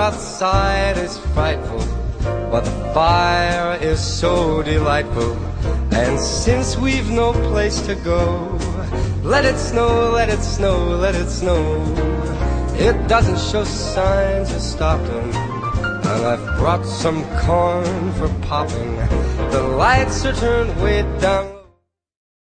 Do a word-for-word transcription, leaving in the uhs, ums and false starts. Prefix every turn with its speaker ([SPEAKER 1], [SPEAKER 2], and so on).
[SPEAKER 1] outside is frightful, but the fire is so delightful. And since we've no place to go, let it snow, let it snow, let it snow. It doesn't show signs of stopping, and I've brought some corn for popping. The lights are turned way down.